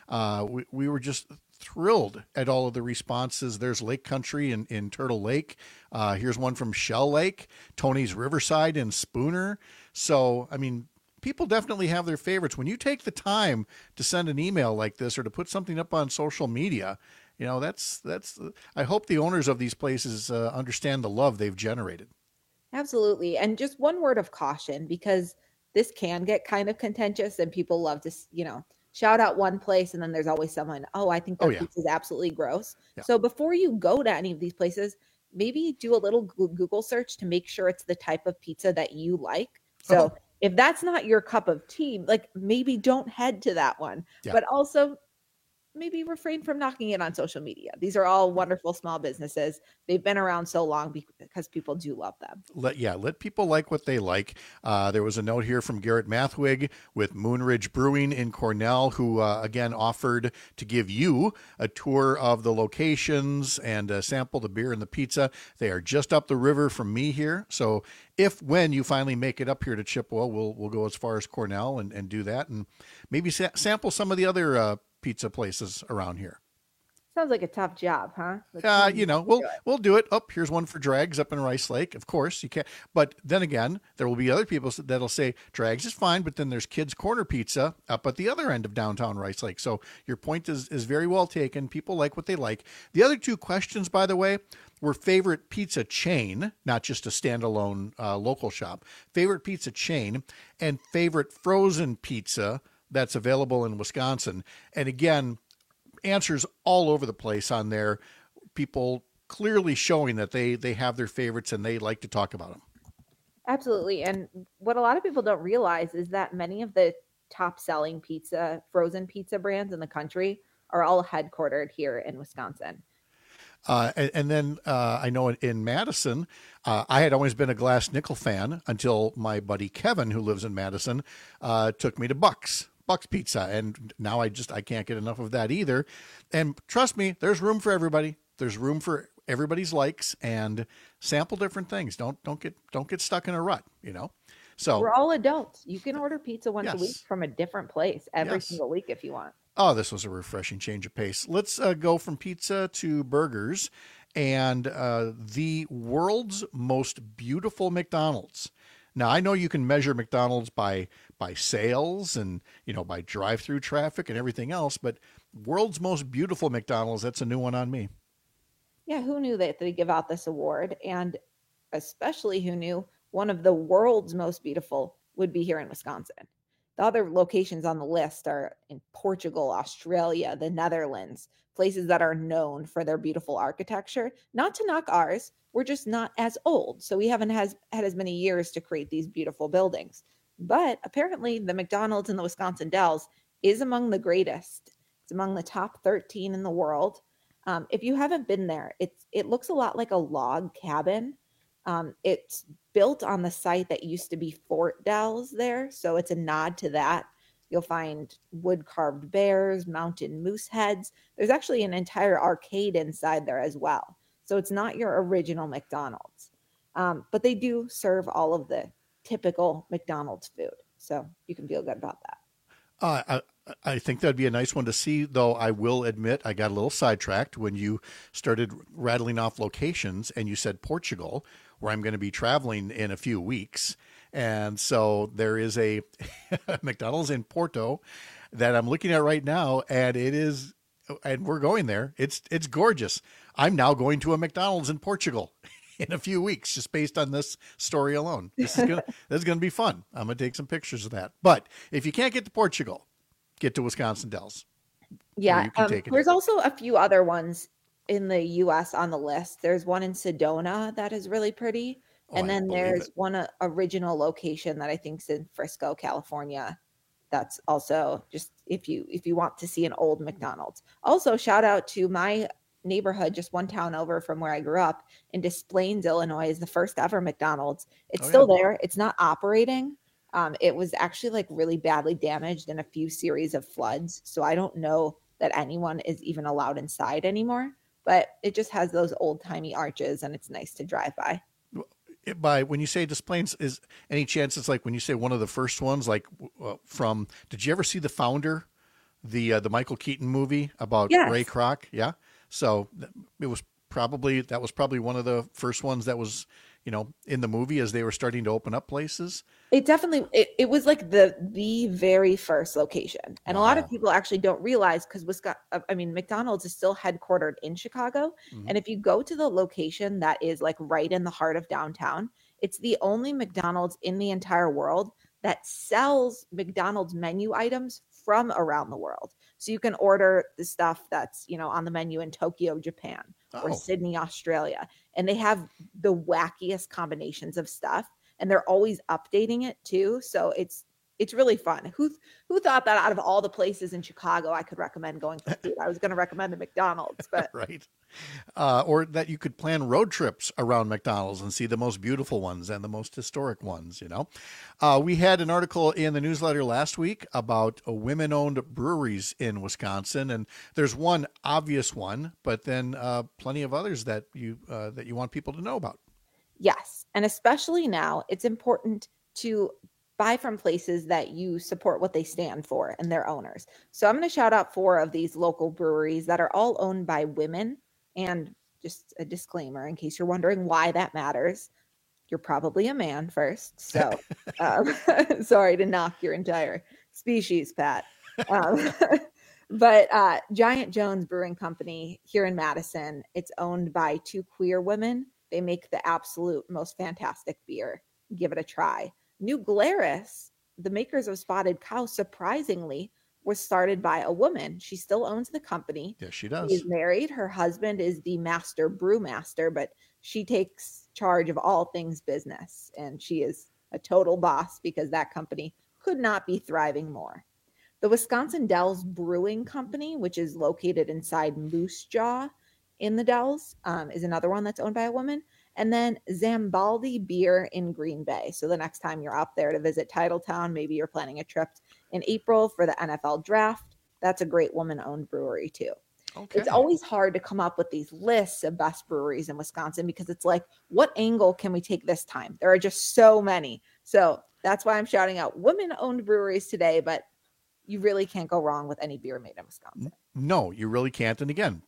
We were just thrilled at all of the responses. There's Lake Country in Turtle Lake. Here's one from Shell Lake, Tony's Riverside in Spooner. So, I mean, people definitely have their favorites. When you take the time to send an email like this or to put something up on social media, that's I hope the owners of these places understand the love they've generated. Absolutely. And just one word of caution, because this can get kind of contentious and people love to, shout out one place and then there's always someone, I think that pizza is absolutely gross. Yeah. So before you go to any of these places, maybe do a little Google search to make sure it's the type of pizza that you like. So if that's not your cup of tea, like, maybe don't head to that one. Yeah. But also maybe refrain from knocking it on social media. These are all wonderful small businesses. They've been around so long because people do love them. Let people like what they like. There was a note here from Garrett Mathwig with Moonridge Brewing in Cornell, who again offered to give you a tour of the locations and sample the beer and the pizza. They are just up the river from me here. So when you finally make it up here to Chippewa, we'll go as far as Cornell and do that, and maybe sample some of the other pizza places around here. Sounds like a tough job, huh? We'll do it. Here's one for Drags up in Rice Lake. Of course you can't, but then again, there will be other people that'll say Drags is fine, but then there's Kids Corner Pizza up at the other end of downtown Rice Lake. So your point is very well taken. People like what they like. The other two questions, by the way, were favorite pizza chain, not just a standalone local shop, favorite pizza chain, and favorite frozen pizza that's available in Wisconsin. And again, answers all over the place on there. People clearly showing that they have their favorites and they like to talk about them. Absolutely. And what a lot of people don't realize is that many of the top selling frozen pizza brands in the country are all headquartered here in Wisconsin. And then I know in Madison, I had always been a Glass Nickel fan until my buddy Kevin, who lives in Madison, took me to Buck's Pizza. And now I can't get enough of that either. And trust me, there's room for everybody. There's room for everybody's likes, and sample different things. Don't get stuck in a rut, So we're all adults. You can order pizza once a Yes. week from a different place every Yes. single week if you want. Oh, this was a refreshing change of pace. Let's go from pizza to burgers and the world's most beautiful McDonald's. Now, I know you can measure McDonald's by sales and, by drive-through traffic and everything else, but world's most beautiful McDonald's, that's a new one on me. Yeah, who knew that they give out this award? And especially who knew one of the world's most beautiful would be here in Wisconsin. The other locations on the list are in Portugal, Australia, the Netherlands, places that are known for their beautiful architecture. Not to knock ours, we're just not as old, so we haven't had as many years to create these beautiful buildings. But apparently the McDonald's in the Wisconsin Dells is among the greatest. It's among the top 13 in the world. If you haven't been there, it looks a lot like a log cabin. It's built on the site that used to be Fort Dells there, so it's a nod to that. You'll find wood-carved bears, mountain moose heads. There's actually an entire arcade inside there as well. So it's not your original McDonald's. But they do serve all of the typical McDonald's food, so you can feel good about that. I think that'd be a nice one to see, though I will admit I got a little sidetracked when you started rattling off locations and you said Portugal, where I'm going to be traveling in a few weeks. And so there is a McDonald's in Porto that I'm looking at right now, and we're going there. It's gorgeous. I'm now going to a McDonald's in Portugal in a few weeks, just based on this story alone. This is gonna be fun. I'm gonna take some pictures of that. But if you can't get to Portugal, get to Wisconsin Dells. Yeah, there's also a few other ones in the U.S. on the list. There's one in Sedona that is really pretty, and then there's one original location that I think is in Frisco, California. That's also just if you want to see an old McDonald's. Also, shout out to my neighborhood, just one town over from where I grew up, in Des Plaines, Illinois, is the first ever McDonald's. It's still there. It's not operating. It was actually like really badly damaged in a few series of floods. So I don't know that anyone is even allowed inside anymore, but it just has those old timey arches and it's nice to drive by. When you say Des Plaines, is any chance it's like when you say one of the first ones, like did you ever see The Founder, the Michael Keaton movie about Ray Kroc? Yeah. So that was probably one of the first ones that was, in the movie as they were starting to open up places. It definitely, it was like the very first location. And a lot of people actually don't realize because McDonald's is still headquartered in Chicago. Mm-hmm. And if you go to the location that is like right in the heart of downtown, it's the only McDonald's in the entire world that sells McDonald's menu items from around the world. So you can order the stuff that's, on the menu in Tokyo, Japan, or Sydney, Australia. And they have the wackiest combinations of stuff. And they're always updating it too. So it's It's really fun. Who thought that out of all the places in Chicago I could recommend going for food? I was going to recommend a McDonald's, but right. Or that you could plan road trips around McDonald's and see the most beautiful ones and the most historic ones, you know. We had an article in the newsletter last week about women-owned breweries in Wisconsin, and there's one obvious one, but then plenty of others that you want people to know about. Yes, and especially now, it's important to buy from places that you support what they stand for and their owners. So I'm going to shout out 4 of these local breweries that are all owned by women. And just a disclaimer, in case you're wondering why that matters, you're probably a man first. So sorry to knock your entire species, Pat. But Giant Jones Brewing Company here in Madison, it's owned by 2 queer women. They make the absolute most fantastic beer. Give it a try. New Glarus, the makers of Spotted Cow, surprisingly, was started by a woman. She still owns the company. Yes, she does. She's married. Her husband is the master brewmaster, but she takes charge of all things business. And she is a total boss because that company could not be thriving more. The Wisconsin Dells Brewing Company, which is located inside Moose Jaw in the Dells, is another one that's owned by a woman. And then Zambaldi Beer in Green Bay. So the next time you're up there to visit Titletown, maybe you're planning a trip in April for the NFL draft. That's a great woman-owned brewery too. Okay. It's always hard to come up with these lists of best breweries in Wisconsin because it's like, what angle can we take this time? There are just so many. So that's why I'm shouting out women-owned breweries today, but you really can't go wrong with any beer made in Wisconsin. No, you really can't. And again,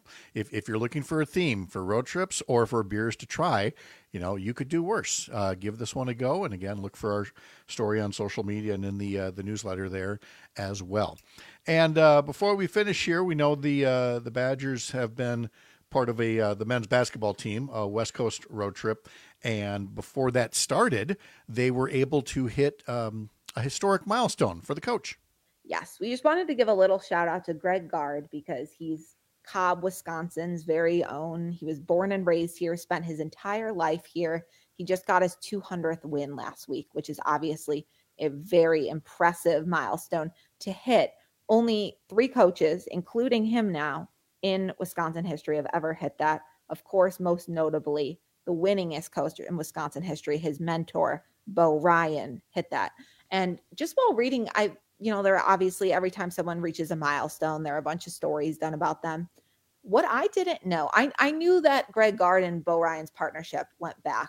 if you're looking for a theme for road trips or for beers to try, you could do worse. Give this one a go. And again, look for our story on social media and in the newsletter there as well. And before we finish here, we know the Badgers have been part of the men's basketball team, a West Coast road trip. And before that started, they were able to hit a historic milestone for the coach. Yes, we just wanted to give a little shout out to Greg Gard because he's Cobb, Wisconsin's very own. He was born and raised here, spent his entire life here. He just got his 200th win last week, which is obviously a very impressive milestone to hit. Only 3 coaches, including him now, in Wisconsin history have ever hit that. Of course, most notably, the winningest coach in Wisconsin history, his mentor, Bo Ryan, hit that. And just while reading, there are obviously every time someone reaches a milestone, there are a bunch of stories done about them. What I didn't know, I knew that Greg Gard and Bo Ryan's partnership went back,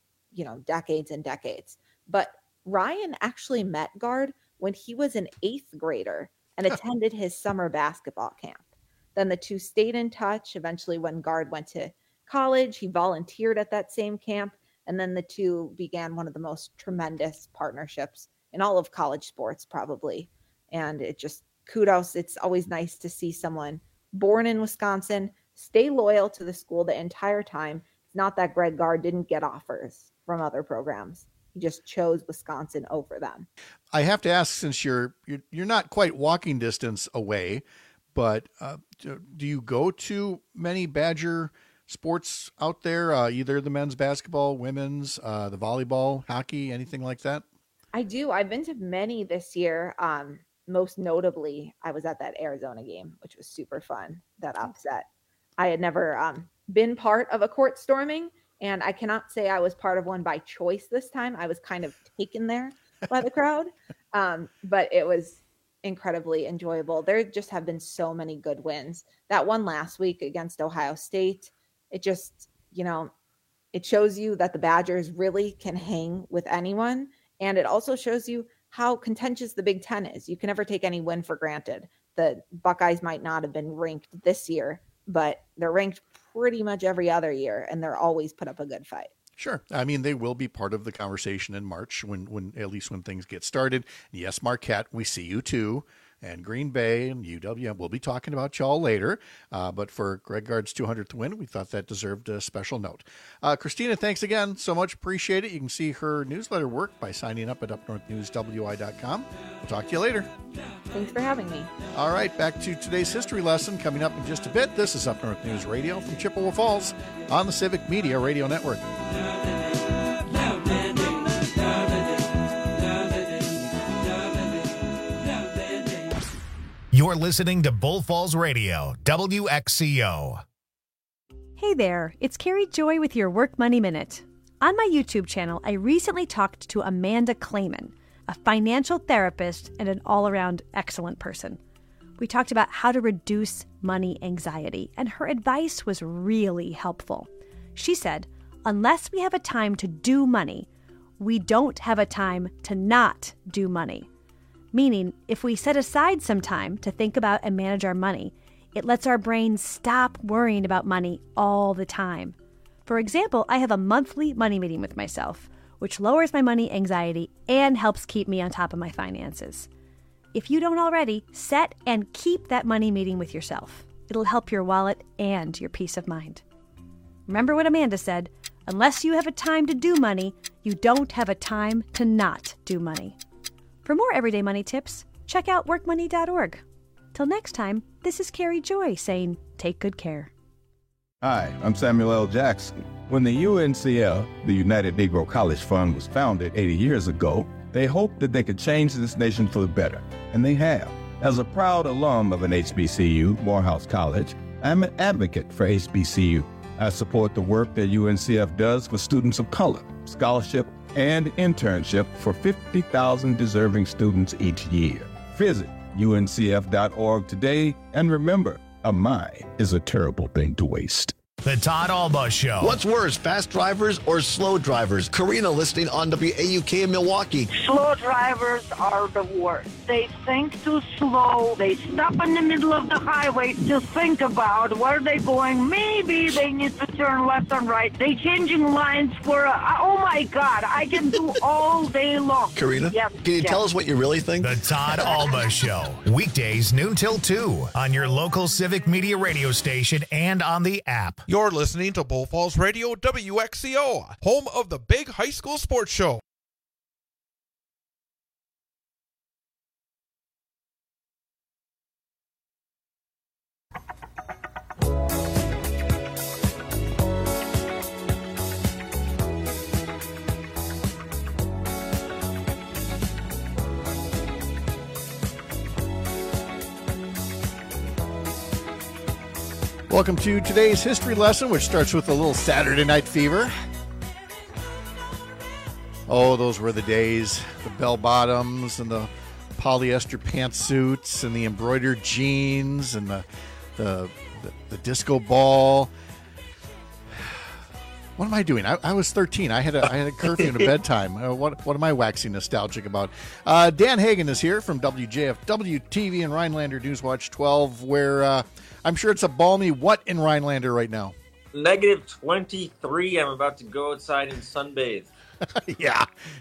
decades and decades. But Ryan actually met Gard when he was an 8th grader and attended his summer basketball camp. Then the 2 stayed in touch. Eventually, when Gard went to college, he volunteered at that same camp. And then the 2 began one of the most tremendous partnerships in all of college sports, probably. And it just kudos. It's always nice to see someone born in Wisconsin stay loyal to the school the entire time. It's not that Greg Gard didn't get offers from other programs. He just chose Wisconsin over them. I have to ask, since you're not quite walking distance away, but do you go to many Badger sports out there, either the men's basketball, women's, the volleyball, hockey, anything like that? I do. I've been to many this year. Most notably, I was at that Arizona game, which was super fun, that upset. I had never been part of a court storming, and I cannot say I was part of one by choice this time. I was kind of taken there by the crowd, but it was incredibly enjoyable. There just have been so many good wins. That one last week against Ohio State, it just, it shows you that the Badgers really can hang with anyone. And it also shows you how contentious the Big Ten is. You can never take any win for granted. The Buckeyes might not have been ranked this year, but they're ranked pretty much every other year, and they're always put up a good fight. Sure. I mean, they will be part of the conversation in March when at least when things get started. Yes, Marquette, we see you too. And Green Bay and UW, we'll be talking about y'all later. But for Greg Gard's 200th win, we thought that deserved a special note. Christina, thanks again so much. Appreciate it. You can see her newsletter work by signing up at upnorthnewswi.com. We'll talk to you later. Thanks for having me. All right, back to today's history lesson coming up in just a bit. This is Up North News Radio from Chippewa Falls on the Civic Media Radio Network. You're listening to Bull Falls Radio, WXCO. Hey there, it's Carrie Joy with your Work Money Minute. On my YouTube channel, I recently talked to Amanda Clayman, a financial therapist and an all-around excellent person. We talked about how to reduce money anxiety, and her advice was really helpful. She said, unless we have a time to do money, we don't have a time to not do money. Meaning, if we set aside some time to think about and manage our money, it lets our brain stop worrying about money all the time. For example, I have a monthly money meeting with myself, which lowers my money anxiety and helps keep me on top of my finances. If you don't already, set and keep that money meeting with yourself. It'll help your wallet and your peace of mind. Remember what Amanda said, unless you have a time to do money, you don't have a time to not do money. For more everyday money tips, check out workmoney.org. Till next time, this is Carrie Joy saying, take good care. Hi, I'm Samuel L. Jackson. When the UNCF, the United Negro College Fund, was founded 80 years ago, they hoped that they could change this nation for the better, and they have. As a proud alum of an HBCU, Morehouse College, I'm an advocate for HBCU. I support the work that UNCF does for students of color, scholarship, and internship for 50,000 deserving students each year. Visit uncf.org today, and remember, a mind is a terrible thing to waste. The Todd Alba Show. What's worse, fast drivers or slow drivers? Karina listening on WAUK in Milwaukee. Slow drivers are the worst. They think too slow. They stop in the middle of the highway to think about where they're going. Maybe they need to turn left and right. They changing lines for, oh my God, I can do all day long. Karina, can you tell us what you really think? The Todd Alba Show. Weekdays noon till 2 on your local Civic Media radio station and on the app. You're listening to Bull Falls Radio, WXCO, home of the big high school sports show. Welcome to today's history lesson, which starts with a little Saturday Night Fever. Oh, those were the days. The bell-bottoms and the polyester pantsuits and the embroidered jeans and the disco ball. What am I doing? I was 13. I had a curfew and a bedtime. What am I waxing nostalgic about? Dan Hagan is here from WJFW TV and Rhinelander Newswatch 12, where I'm sure it's a balmy what in Rhinelander right now? Negative 23. I'm about to go outside and sunbathe. Yeah,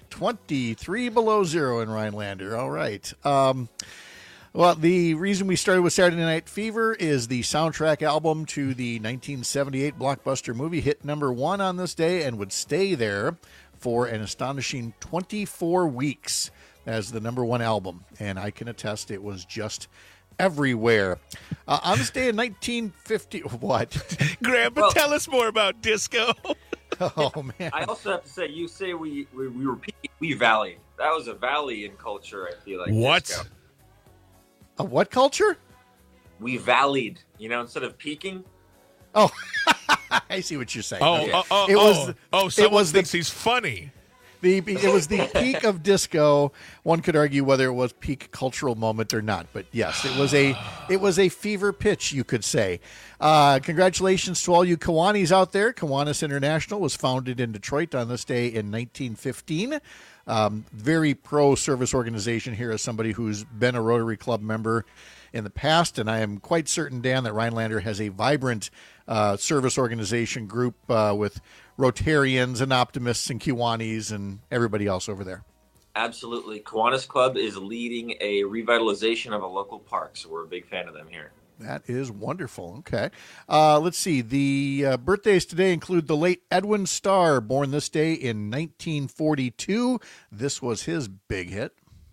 23 below zero in Rhinelander. All right. Well, the reason we started with Saturday Night Fever is the soundtrack album to the 1978 blockbuster movie hit number 1 on this day and would stay there for an astonishing 24 weeks as the number 1 album. And I can attest it was just everywhere. On this day in 1950, what? Grandpa, tell us more about disco. Oh, man. I also have to say, you say we were peaking. We valleyed. That was a valley in culture, I feel like. What? Disco. A what culture? We valleyed, instead of peaking. Oh, I see what you're saying. Someone thinks he's funny. It was the peak of disco. One could argue whether it was peak cultural moment or not, but yes, it was a fever pitch, you could say. Congratulations to all you Kiwanis out there. Kiwanis International was founded in Detroit on this day in 1915. Very pro-service organization here as somebody who's been a Rotary Club member in the past, and I am quite certain, Dan, that Rhinelander has a vibrant service organization group with Rotarians and Optimists and Kiwanis and everybody else over there. Absolutely. Kiwanis Club is leading a revitalization of a local park, so we're a big fan of them here. That is wonderful. Okay. Let's see. The birthdays today include the late Edwin Starr, born this day in 1942. This was his big hit.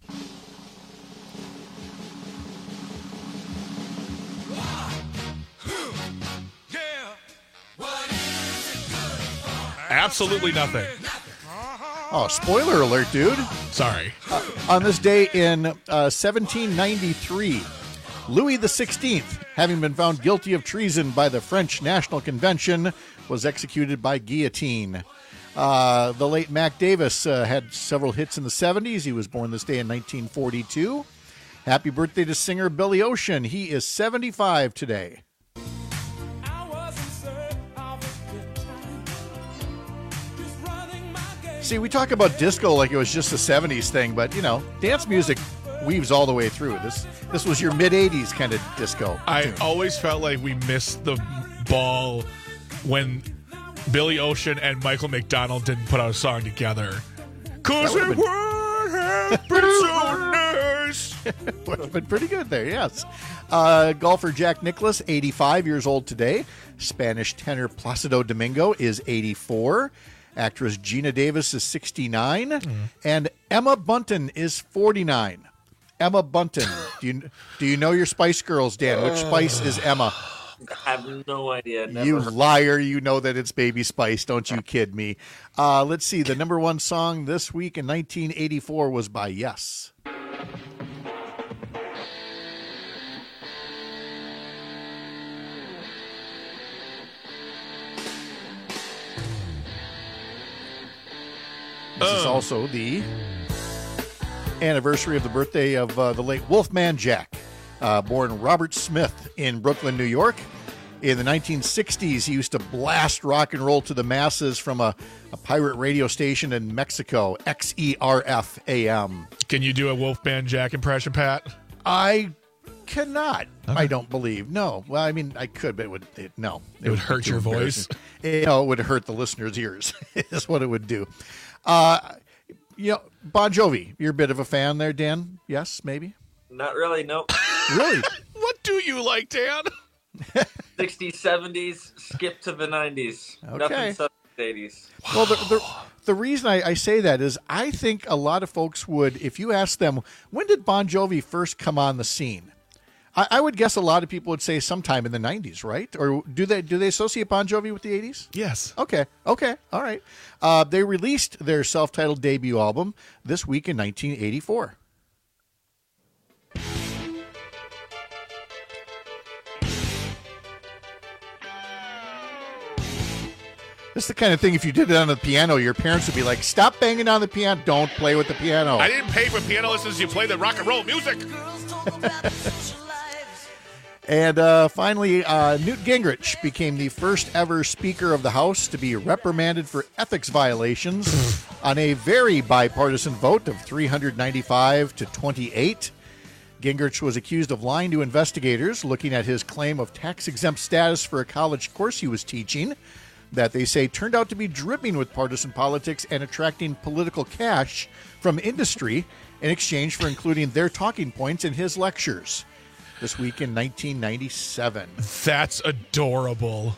Absolutely nothing. Oh, spoiler alert, dude. Sorry. On this day in 1793, Louis XVI, having been found guilty of treason by the French National Convention, was executed by guillotine. The late Mac Davis had several hits in the 70s. He was born this day in 1942. Happy birthday to singer Billy Ocean. He is 75 today. See, we talk about disco like it was just a 70s thing, but, you know, dance music weaves all the way through. This was your mid-80s kind of disco. I always felt like we missed the ball when Billy Ocean and Michael McDonald didn't put out a song together. Cause it would have been so nice. Would have been pretty good there, yes. Golfer Jack Nicklaus, 85 years old today. Spanish tenor Placido Domingo is 84. Actress Gina Davis is 69. And Emma Bunton is 49. Emma Bunton. Do you know your Spice Girls, Dan? Which Spice is Emma? I have no idea. Never You heard. liar. You know that it's Baby Spice. Don't you kid me. Let's see. The number one song this week in 1984 was by Yes. This is also the anniversary of the birthday of the late Wolfman Jack, born Robert Smith in Brooklyn, New York. In the 1960s, he used to blast rock and roll to the masses from a pirate radio station in Mexico, XERF AM. Can you do a Wolfman Jack impression, Pat? I cannot. Okay. I don't believe. No. Well, I mean, I could, but it would hurt your voice. It would hurt the listeners' ears. Is what it would do. You know, Bon Jovi. You're a bit of a fan there, Dan? Yes, maybe. Not really. Nope. Really? What do you like, Dan? 60s, 70s, skip to the 90s. Okay. Nothing 70s, 80s. Well, the reason I say that is I think a lot of folks would, if you ask them, when did Bon Jovi first come on the scene? I would guess a lot of people would say sometime in the 90s, right? Or do they associate Bon Jovi with the 80s? Yes. Okay. All right. They released their self-titled debut album this week in 1984. This is the kind of thing, if you did it on the piano, your parents would be like, stop banging on the piano. Don't play with the piano. I didn't pay for piano lessons. You play the rock and roll music. And finally, Newt Gingrich became the first ever Speaker of the House to be reprimanded for ethics violations on a very bipartisan vote of 395 to 28. Gingrich was accused of lying to investigators looking at his claim of tax-exempt status for a college course he was teaching that they say turned out to be dripping with partisan politics and attracting political cash from industry in exchange for including their talking points in his lectures. This week in 1997. That's adorable.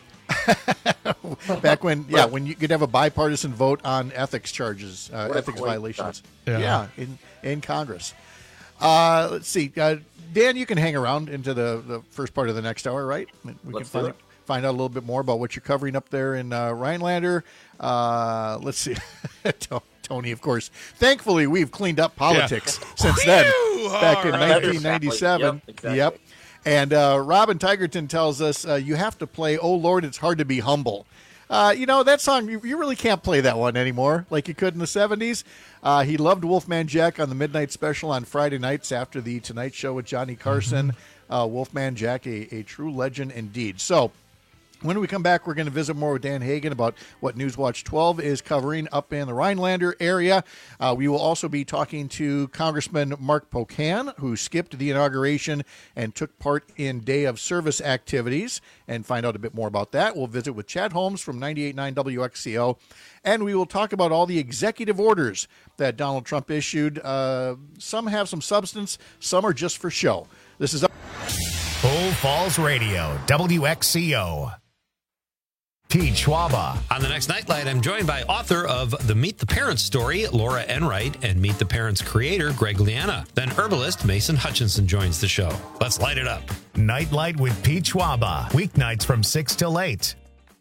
Back when you could have a bipartisan vote on ethics charges, ethics violations. Yeah. In Congress. Let's see. Dan, you can hang around into the first part of the next hour, right? We can find out a little bit more about what you're covering up there in Rhinelander. Let's see. Tony, of course. Thankfully, we've cleaned up politics since then, back in 1997. Yep, exactly. Yep. And Robin Tigerton tells us, you have to play, Oh, Lord, It's Hard to Be Humble. That song, you really can't play that one anymore like you could in the 70s. He loved Wolfman Jack on the Midnight Special on Friday nights after the Tonight Show with Johnny Carson. Wolfman Jack, a true legend indeed. So, when we come back, we're going to visit more with Dan Hagan about what Newswatch 12 is covering up in the Rhinelander area. We will also be talking to Congressman Mark Pocan, who skipped the inauguration and took part in day of service activities, and find out a bit more about that. We'll visit with Chad Holmes from 98.9 WXCO, and we will talk about all the executive orders that Donald Trump issued. Some have some substance, some are just for show. This is Bull Falls Radio, WXCO. Pete Schwaba. On the next Nightlight, I'm joined by author of the Meet the Parents story, Laura Enright, and Meet the Parents creator, Greg Liana. Then herbalist Mason Hutchinson joins the show. Let's light it up. Nightlight with Pete Schwaba. Weeknights from 6 till 8.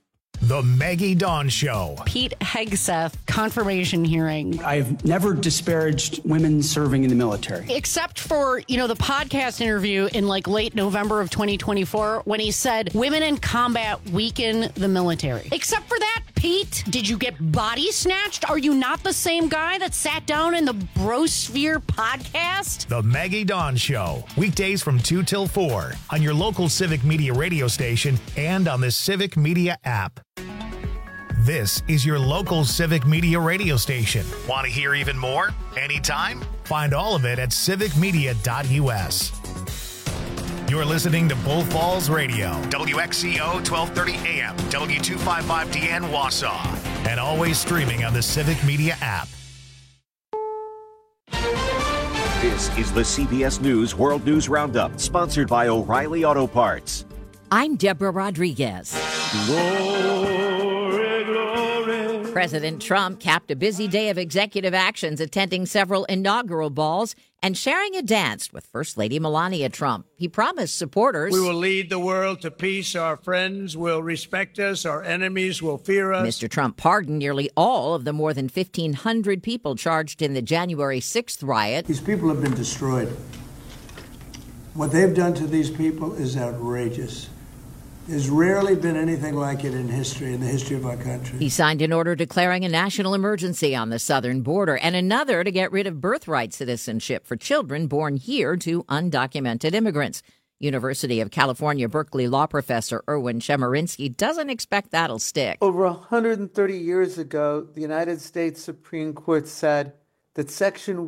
The Maggie Dawn Show. Pete Hegseth confirmation hearing. I've never disparaged women serving in the military. Except for, the podcast interview in late November of 2024 when he said women in combat weaken the military. Except for that, Pete, did you get body snatched? Are you not the same guy that sat down in the Brosphere podcast? The Maggie Dawn Show. Weekdays from 2 till 4 on your local Civic Media radio station and on the Civic Media app. This is your local Civic Media radio station. Want to hear even more? Anytime? Find all of it at civicmedia.us. You're listening to Bull Falls Radio, WXCO 1230 AM, W255DN Wausau, and always streaming on the Civic Media app. This is the CBS News World News Roundup, sponsored by O'Reilly Auto Parts. I'm Deborah Rodriguez. Glory, glory. President Trump capped a busy day of executive actions, attending several inaugural balls and sharing a dance with First Lady Melania Trump. He promised supporters, "We will lead the world to peace. Our friends will respect us. Our enemies will fear us." Mr. Trump pardoned nearly all of the more than 1,500 people charged in the January 6th riot. These people have been destroyed. What they've done to these people is outrageous. There's rarely been anything like it in history, in the history of our country. He signed an order declaring a national emergency on the southern border and another to get rid of birthright citizenship for children born here to undocumented immigrants. University of California, Berkeley law professor Erwin Chemerinsky doesn't expect that'll stick. Over 130 years ago, the United States Supreme Court said that Section